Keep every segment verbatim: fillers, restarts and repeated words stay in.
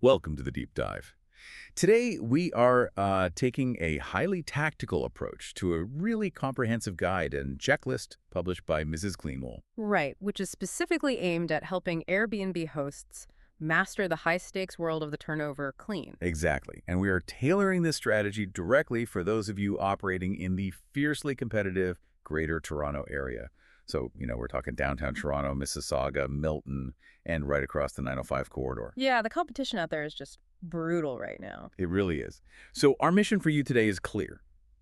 Welcome to the Deep Dive. Today, we are uh, taking a highly tactical approach to a really comprehensive guide and checklist published by Missus Cleanwell. Right, which is specifically aimed at helping Airbnb hosts master the high-stakes world of the turnover clean. Exactly. And we are tailoring this strategy directly for those of you operating in the fiercely competitive Greater Toronto area. So, you know, we're talking downtown Toronto, Mississauga, Milton, and right across the nine oh five corridor. Yeah, the competition out there is just brutal right now. It really is. So our mission for you today is clear.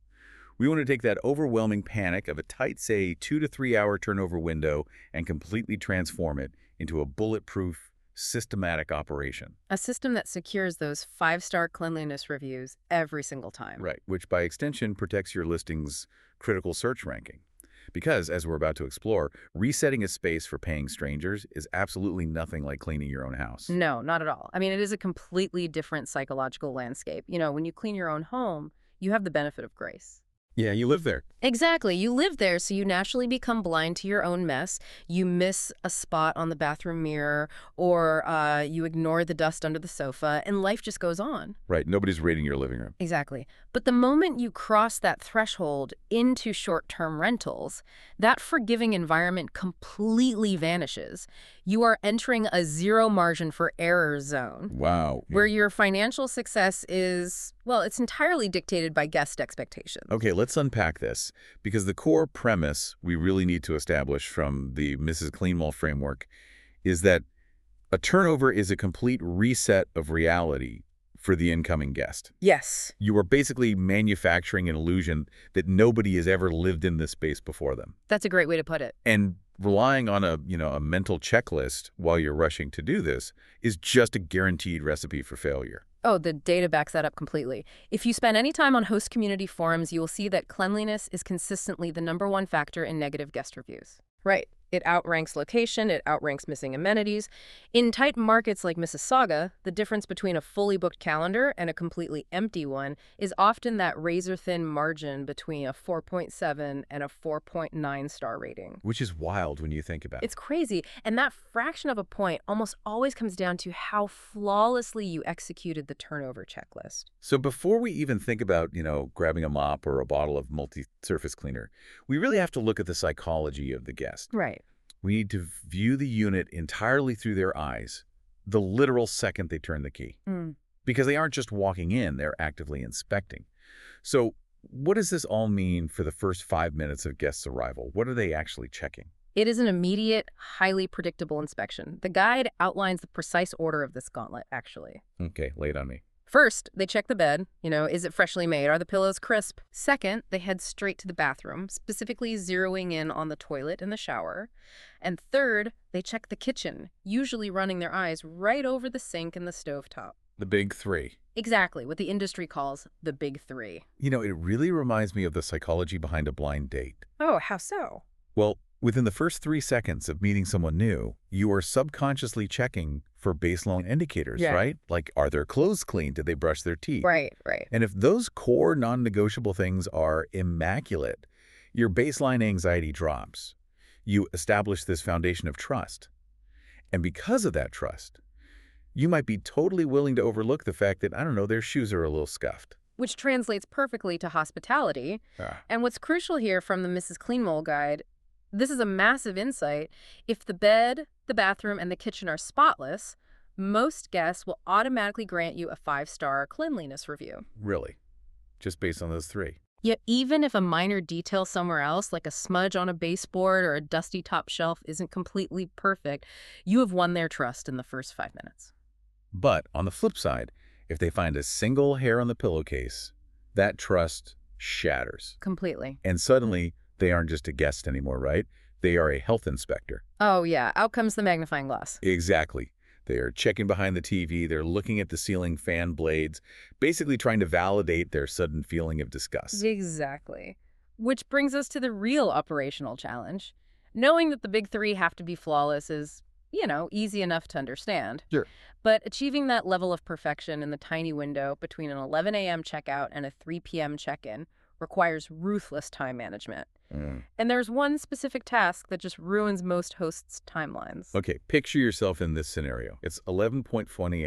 We want to take that overwhelming panic of a tight, say, two to three hour turnover window and completely transform it into a bulletproof, systematic operation. A system that secures those five-star cleanliness reviews every single time. Right, which by extension protects your listing's critical search ranking. Because, as we're about to explore, resetting a space for paying strangers is absolutely nothing like cleaning your own house. No, not at all. I mean, it is a completely different psychological landscape. You know, when you clean your own home, you have the benefit of grace. Yeah, you live there. Exactly. You live there, so you naturally become blind to your own mess. You miss a spot on the bathroom mirror, or uh, you ignore the dust under the sofa, and life just goes on. Right, nobody's raiding your living room. Exactly. But the moment you cross that threshold into short-term rentals, that forgiving environment completely vanishes. You are entering a zero margin for error zone. Wow. Where your financial success is, well, it's entirely dictated by guest expectations. Okay, let's unpack this, because the core premise we really need to establish from the Missus Cleanwell framework is that a turnover is a complete reset of reality for the incoming guest. Yes. You are basically manufacturing an illusion that nobody has ever lived in this space before them. That's a great way to put it. And relying on a, you know, a mental checklist while you're rushing to do this is just a guaranteed recipe for failure. Oh, the data backs that up completely. If you spend any time on host community forums, you will see that cleanliness is consistently the number one factor in negative guest reviews. Right. It outranks location, it outranks missing amenities. In tight markets like Mississauga, the difference between a fully booked calendar and a completely empty one is often that razor-thin margin between a four point seven and a four point nine star rating. Which is wild when you think about it. It's crazy, and that fraction of a point almost always comes down to how flawlessly you executed the turnover checklist. So before we even think about, you know, grabbing a mop or a bottle of multi-surface cleaner, we really have to look at the psychology of the guest. Right. We need to view the unit entirely through their eyes, the literal second they turn the key. Mm. Because they aren't just walking in, they're actively inspecting. So what does this all mean for the first five minutes of guests' arrival? What are they actually checking? It is an immediate, highly predictable inspection. The guide outlines the precise order of this gauntlet, actually. Okay, lay it on me. First, they check the bed. You know, is it freshly made? Are the pillows crisp? Second, they head straight to the bathroom, specifically zeroing in on the toilet and the shower. And third, they check the kitchen, usually running their eyes right over the sink and the stovetop. The big three. Exactly, what the industry calls the big three. You know, it really reminds me of the psychology behind a blind date. Oh, how so? Well, within the first three seconds of meeting someone new, you are subconsciously checking for baseline indicators, Yeah. right? Like, are their clothes clean? Did they brush their teeth? Right, right. And if those core non-negotiable things are immaculate, your baseline anxiety drops. You establish this foundation of trust. And because of that trust, you might be totally willing to overlook the fact that, I don't know, their shoes are a little scuffed. Which translates perfectly to hospitality. Ah. And what's crucial here from the Missus Cleanwell guide, this is a massive insight. If the bed, the bathroom, and the kitchen are spotless, most guests will automatically grant you a five-star cleanliness review. Really? Just based on those three? Yet even if a minor detail somewhere else, like a smudge on a baseboard or a dusty top shelf, isn't completely perfect, you have won their trust in the first five minutes. But on the flip side, if they find a single hair on the pillowcase, that trust shatters. Completely. And suddenly, they aren't just a guest anymore, right? They are a health inspector. Oh, yeah. Out comes the magnifying glass. Exactly. They are checking behind the T V. They're looking at the ceiling fan blades, basically trying to validate their sudden feeling of disgust. Exactly. Which brings us to the real operational challenge. Knowing that the big three have to be flawless is, you know, easy enough to understand. Sure. But achieving that level of perfection in the tiny window between an eleven a m checkout and a three p m check-in requires ruthless time management. Mm. And there's one specific task that just ruins most hosts' timelines. Okay, picture yourself in this scenario. It's eleven twenty a m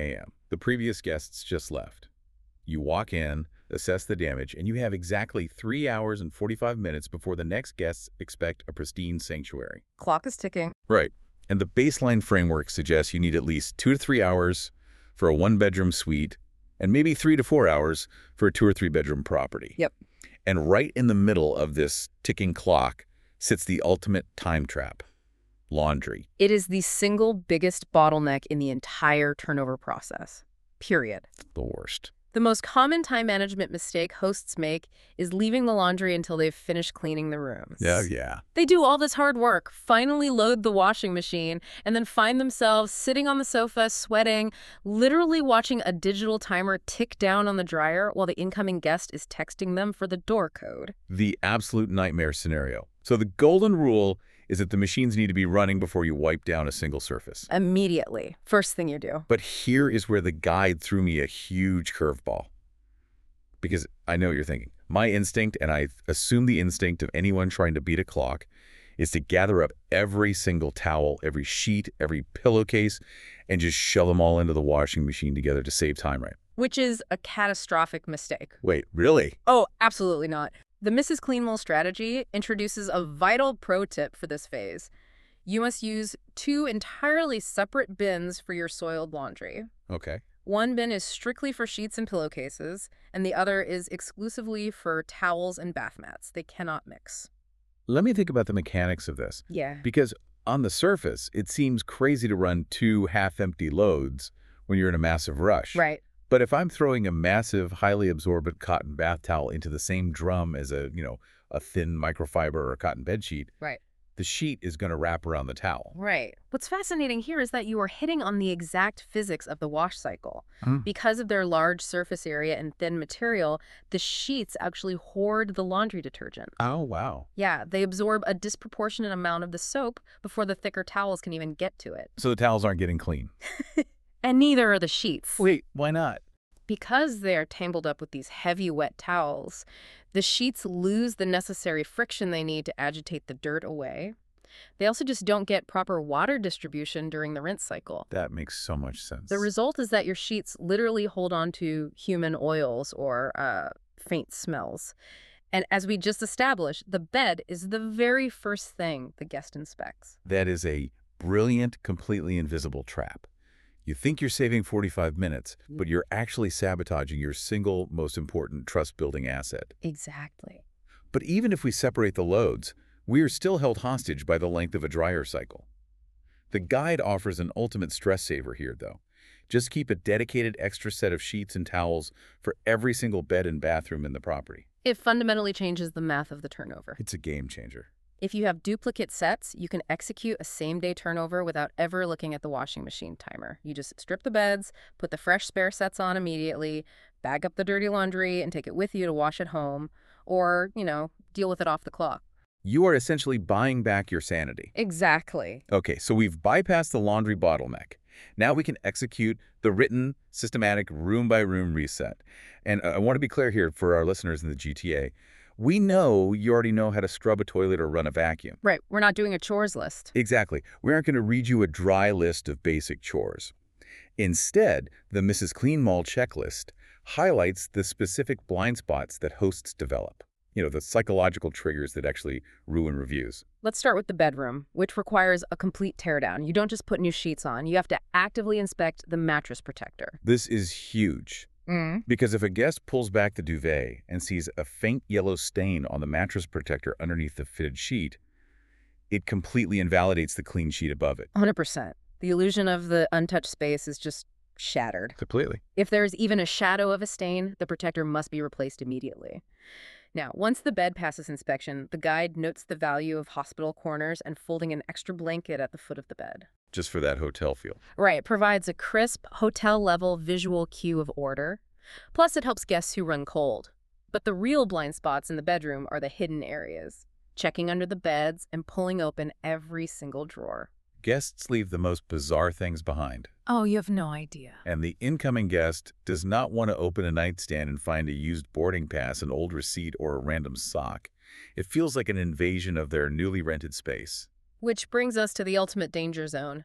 The previous guests just left. You walk in, assess the damage, and you have exactly three hours and forty-five minutes before the next guests expect a pristine sanctuary. Clock is ticking. Right. And the baseline framework suggests you need at least two to three hours for a one-bedroom suite and maybe three to four hours for a two- or three-bedroom property. Yep. And right in the middle of this ticking clock sits the ultimate time trap: laundry. It is the single biggest bottleneck in the entire turnover process. Period. The worst. The most common time management mistake hosts make is leaving the laundry until they've finished cleaning the rooms. Yeah, yeah. They do all this hard work, finally load the washing machine, and then find themselves sitting on the sofa, sweating, literally watching a digital timer tick down on the dryer while the incoming guest is texting them for the door code. The absolute nightmare scenario. So the golden rule is that the machines need to be running before you wipe down a single surface. Immediately. First thing you do. But here is where the guide threw me a huge curveball. Because I know what you're thinking. My instinct, and I assume the instinct of anyone trying to beat a clock, is to gather up every single towel, every sheet, every pillowcase, and just shove them all into the washing machine together to save time, right? Which is a catastrophic mistake. Wait, really? Oh, absolutely not. The Missus Cleanwell strategy introduces a vital pro tip for this phase. You must use two entirely separate bins for your soiled laundry. Okay. One bin is strictly for sheets and pillowcases, and the other is exclusively for towels and bath mats. They cannot mix. Let me think about the mechanics of this. Yeah. Because on the surface, it seems crazy to run two half-empty loads when you're in a massive rush. Right. But if I'm throwing a massive, highly absorbent cotton bath towel into the same drum as a, you know, a thin microfiber or a cotton bed sheet, Right. the sheet is going to wrap around the towel. Right. What's fascinating here is that you are hitting on the exact physics of the wash cycle. Hmm. Because of their large surface area and thin material, the sheets actually hoard the laundry detergent. Oh, wow. Yeah, they absorb a disproportionate amount of the soap before the thicker towels can even get to it. So the towels aren't getting clean. And neither are the sheets. Wait, why not? Because they are tangled up with these heavy, wet towels, the sheets lose the necessary friction they need to agitate the dirt away. They also just don't get proper water distribution during the rinse cycle. That makes so much sense. The result is that your sheets literally hold on to human oils or uh, faint smells. And as we just established, the bed is the very first thing the guest inspects. That is a brilliant, completely invisible trap. You think you're saving forty-five minutes, but you're actually sabotaging your single most important trust-building asset. Exactly. But even if we separate the loads, we are still held hostage by the length of a dryer cycle. The guide offers an ultimate stress saver here, though. Just keep a dedicated extra set of sheets and towels for every single bed and bathroom in the property. It fundamentally changes the math of the turnover. It's a game changer. If you have duplicate sets, you can execute a same-day turnover without ever looking at the washing machine timer. You just strip the beds, put the fresh spare sets on immediately, bag up the dirty laundry, and take it with you to wash at home, or, you know, deal with it off the clock. You are essentially buying back your sanity. Exactly. Okay, so we've bypassed the laundry bottleneck. Now we can execute the written, systematic, room-by-room reset. And I want to be clear here for our listeners in the G T A. We know you already know how to scrub a toilet or run a vacuum. Right. We're not doing a chores list. Exactly. We aren't going to read you a dry list of basic chores. Instead, the Missus Cleanwell checklist highlights the specific blind spots that hosts develop. You know, the psychological triggers that actually ruin reviews. Let's start with the bedroom, which requires a complete teardown. You don't just put new sheets on. You have to actively inspect the mattress protector. This is huge. Mm. Because if a guest pulls back the duvet and sees a faint yellow stain on the mattress protector underneath the fitted sheet, it completely invalidates the clean sheet above it. one hundred percent. The illusion of the untouched space is just shattered. Completely. If there's even a shadow of a stain, the protector must be replaced immediately. Now, once the bed passes inspection, the guide notes the value of hospital corners and folding an extra blanket at the foot of the bed. Just for that hotel feel. Right, it provides a crisp, hotel-level visual cue of order. Plus, it helps guests who run cold. But the real blind spots in the bedroom are the hidden areas, checking under the beds and pulling open every single drawer. Guests leave the most bizarre things behind. Oh, you have no idea. And the incoming guest does not want to open a nightstand and find a used boarding pass, an old receipt, or a random sock. It feels like an invasion of their newly rented space. Which brings us to the ultimate danger zone,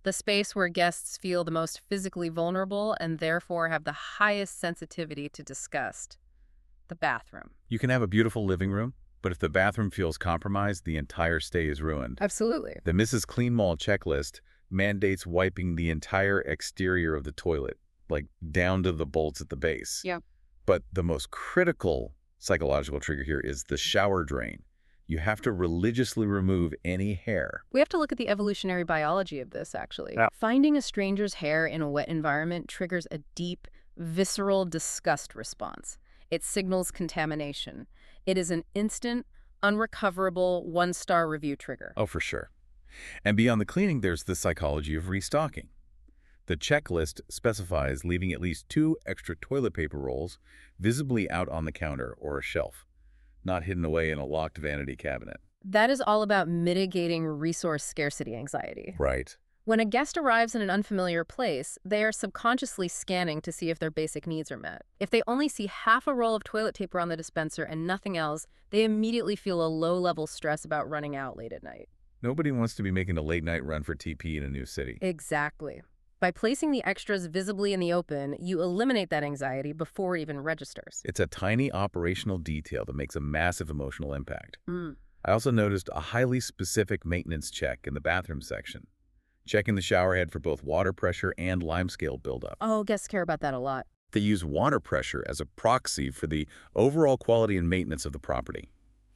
The space where guests feel the most physically vulnerable and therefore have the highest sensitivity to disgust. The bathroom. You can have a beautiful living room, but if the bathroom feels compromised, the entire stay is ruined. Absolutely. The Missus Clean Mall checklist mandates wiping the entire exterior of the toilet, like down to the bolts at the base. Yeah. But the most critical psychological trigger here is the shower drain. You have to religiously remove any hair. We have to look at the evolutionary biology of this, actually. Yeah. Finding a stranger's hair in a wet environment triggers a deep, visceral disgust response. It signals contamination. It is an instant, unrecoverable, one-star review trigger. Oh, for sure. And beyond the cleaning, there's the psychology of restocking. The checklist specifies leaving at least two extra toilet paper rolls visibly out on the counter or a shelf, not hidden away in a locked vanity cabinet. That is all about mitigating resource scarcity anxiety. Right. When a guest arrives in an unfamiliar place, they are subconsciously scanning to see if their basic needs are met. If they only see half a roll of toilet paper on the dispenser and nothing else, they immediately feel a low-level stress about running out late at night. Nobody wants to be making a late-night run for T P in a new city. Exactly. By placing the extras visibly in the open, you eliminate that anxiety before it even registers. It's a tiny operational detail that makes a massive emotional impact. Mm. I also noticed a highly specific maintenance check in the bathroom section, checking the shower head for both water pressure and limescale buildup. Oh, guests care about that a lot. They use water pressure as a proxy for the overall quality and maintenance of the property.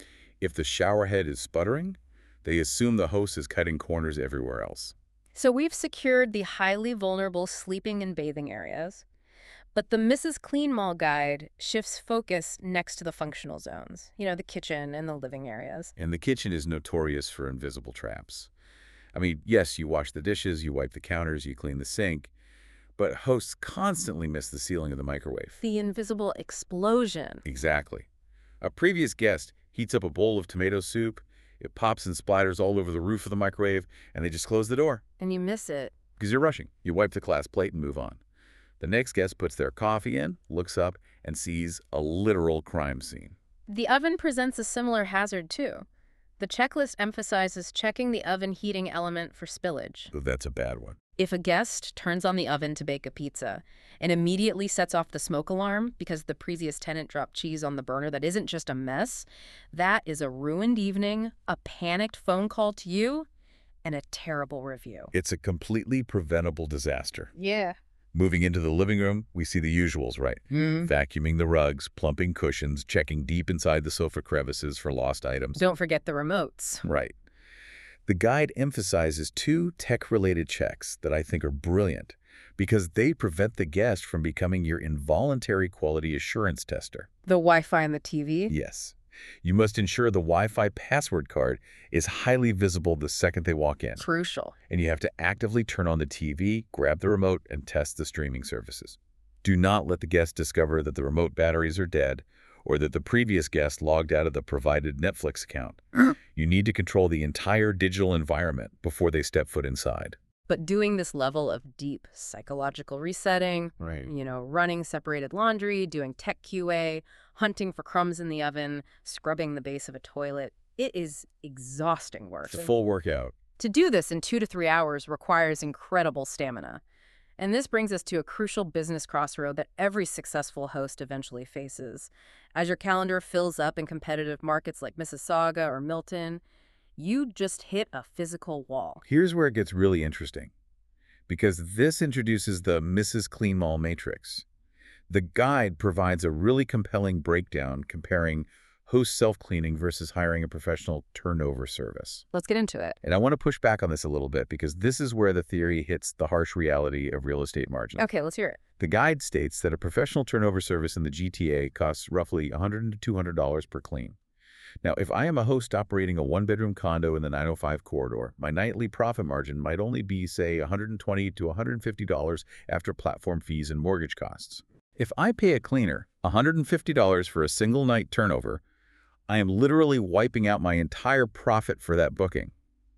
If the shower head is sputtering, they assume the host is cutting corners everywhere else. So we've secured the highly vulnerable sleeping and bathing areas, but the Missus Clean Mall guide shifts focus next to the functional zones, you know, the kitchen and the living areas. And the kitchen is notorious for invisible traps. I mean, yes, you wash the dishes, you wipe the counters, you clean the sink, but hosts constantly miss the sealing of the microwave. The invisible explosion. Exactly. A previous guest heats up a bowl of tomato soup, it pops and splatters all over the roof of the microwave, and they just close the door. And you miss it. Because you're rushing. You wipe the glass plate and move on. The next guest puts their coffee in, looks up, and sees a literal crime scene. The oven presents a similar hazard, too. The checklist emphasizes checking the oven heating element for spillage. So that's a bad one. If a guest turns on the oven to bake a pizza and immediately sets off the smoke alarm because the previous tenant dropped cheese on the burner that isn't just a mess, that is a ruined evening, a panicked phone call to you, and a terrible review. It's a completely preventable disaster. Yeah. Moving into the living room, we see the usuals, right? Mm. Vacuuming the rugs, plumping cushions, checking deep inside the sofa crevices for lost items. Don't forget the remotes. Right. The guide emphasizes two tech-related checks that I think are brilliant because they prevent the guest from becoming your involuntary quality assurance tester. The Wi-Fi and the T V? Yes. You must ensure the Wi-Fi password card is highly visible the second they walk in. Crucial. And you have to actively turn on the T V, grab the remote, and test the streaming services. Do not let the guest discover that the remote batteries are dead or that the previous guest logged out of the provided Netflix account. You need to control the entire digital environment before they step foot inside. But doing this level of deep psychological resetting, Right. you know, running separated laundry, doing tech Q A, hunting for crumbs in the oven, scrubbing the base of a toilet, it is exhausting work. It's a full workout. To do this in two to three hours requires incredible stamina. And this brings us to a crucial business crossroad that every successful host eventually faces. As your calendar fills up in competitive markets like Mississauga or Milton, you just hit a physical wall. Here's where it gets really interesting, because this introduces the Missus Clean Mall matrix. The guide provides a really compelling breakdown comparing host self-cleaning versus hiring a professional turnover service. Let's get into it. And I want to push back on this a little bit because this is where the theory hits the harsh reality of real estate margins. Okay, let's hear it. The guide states that a professional turnover service in the G T A costs roughly one hundred to two hundred dollars per clean. Now, if I am a host operating a one-bedroom condo in the nine oh five corridor, my nightly profit margin might only be, say, one hundred twenty to one hundred fifty dollars after platform fees and mortgage costs. If I pay a cleaner one hundred fifty dollars for a single night turnover, I am literally wiping out my entire profit for that booking.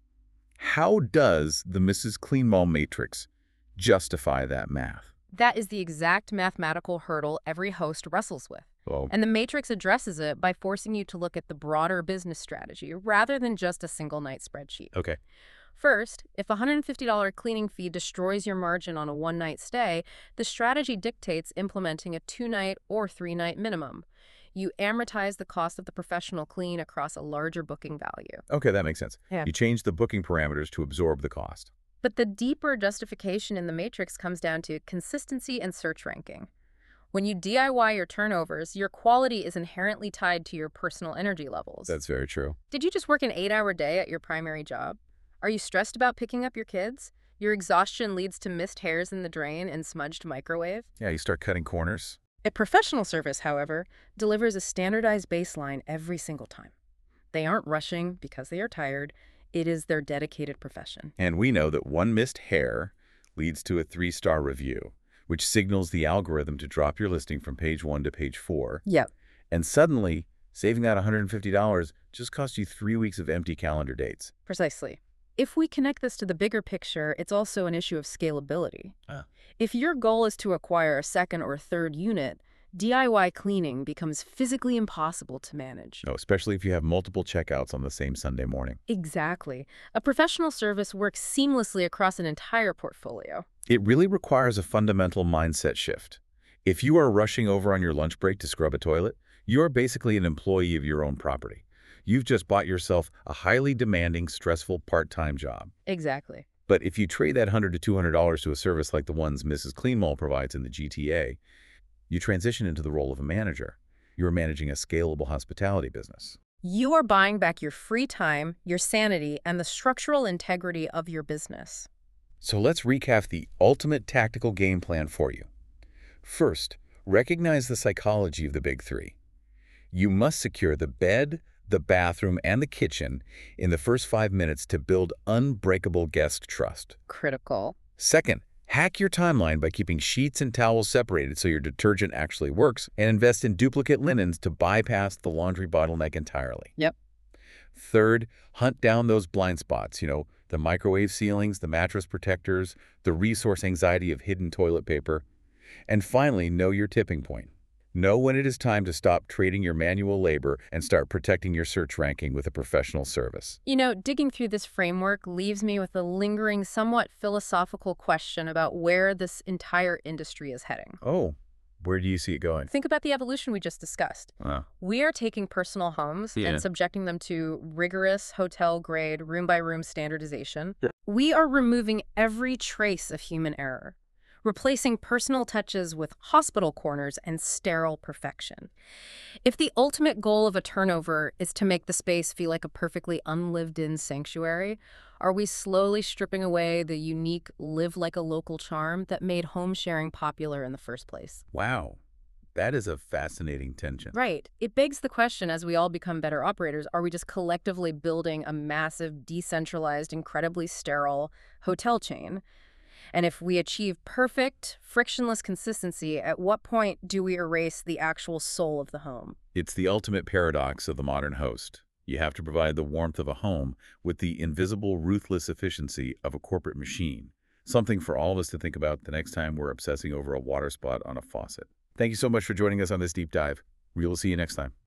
How does the Missus Clean Mall matrix justify that math? That is the exact mathematical hurdle every host wrestles with. Well, And the matrix addresses it by forcing you to look at the broader business strategy rather than just a single night spreadsheet. okay. First, if a one hundred fifty dollar cleaning fee destroys your margin on a one-night stay, the strategy dictates implementing a two-night or three-night minimum. You amortize the cost of the professional clean across a larger booking value. Okay, that makes sense. Yeah. You change the booking parameters to absorb the cost. But the deeper justification in the matrix comes down to consistency and search ranking. When you D I Y your turnovers, your quality is inherently tied to your personal energy levels. That's very true. Did you just work an eight-hour day at your primary job? Are you stressed about picking up your kids? Your exhaustion leads to missed hairs in the drain and smudged microwave? Yeah, you start cutting corners. A professional service, however, delivers a standardized baseline every single time. They aren't rushing because they are tired. It is their dedicated profession. And we know that one missed hair leads to a three-star review, which signals the algorithm to drop your listing from page one to page four. Yep. And suddenly, saving that one hundred fifty dollars just costs you three weeks of empty calendar dates. Precisely. If we connect this to the bigger picture, it's also an issue of scalability. Ah. If your goal is to acquire a second or third unit, D I Y cleaning becomes physically impossible to manage. Oh, especially if you have multiple checkouts on the same Sunday morning. Exactly. A professional service works seamlessly across an entire portfolio. It really requires a fundamental mindset shift. If you are rushing over on your lunch break to scrub a toilet, you are basically an employee of your own property. You've just bought yourself a highly demanding, stressful part-time job. Exactly. But if you trade that one hundred to two hundred dollars to a service like the ones Missus Cleanmall provides in the G T A, you transition into the role of a manager. You are managing a scalable hospitality business. You are buying back your free time, your sanity, and the structural integrity of your business. So let's recap the ultimate tactical game plan for you. First, recognize the psychology of the big three. You must secure the bed, the bathroom, and the kitchen in the first five minutes to build unbreakable guest trust. Critical. Second, hack your timeline by keeping sheets and towels separated so your detergent actually works, and invest in duplicate linens to bypass the laundry bottleneck entirely. Yep. Third, hunt down those blind spots, you know, the microwave ceilings, the mattress protectors, the resource anxiety of hidden toilet paper. And finally, know your tipping point. Know when it is time to stop trading your manual labor and start protecting your search ranking with a professional service. You know, digging through this framework leaves me with a lingering, somewhat philosophical question about where this entire industry is heading. Oh, where do you see it going? Think about the evolution we just discussed. Oh. We are taking personal homes Yeah. and subjecting them to rigorous hotel-grade, room-by-room standardization. Yeah. We are removing every trace of human error, replacing personal touches with hospital corners and sterile perfection. If the ultimate goal of a turnover is to make the space feel like a perfectly unlived-in sanctuary, are we slowly stripping away the unique live-like-a-local charm that made home sharing popular in the first place? Wow, that is a fascinating tension. Right. It begs the question, as we all become better operators, are we just collectively building a massive, decentralized, incredibly sterile hotel chain? And if we achieve perfect, frictionless consistency, at what point do we erase the actual soul of the home? It's the ultimate paradox of the modern host. You have to provide the warmth of a home with the invisible, ruthless efficiency of a corporate machine. Something for all of us to think about the next time we're obsessing over a water spot on a faucet. Thank you so much for joining us on this deep dive. We will see you next time.